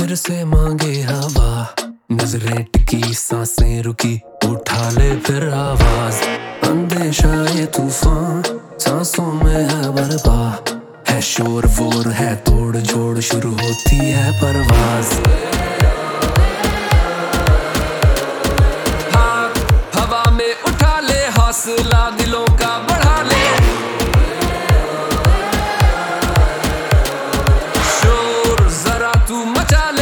फिर से मांगे हवा, नजरें टिकी सांसें रुकी, उठा ले फिर आवाज। अंदेशा ये तूफान सांसों में है बरपा, है शोर वोर है तोड़ जोड़, शुरू होती है परवाज। हाथ हवा में उठा ले, हौसला दिलों का बढ़ा ले, शोर जरा तू मचा ले।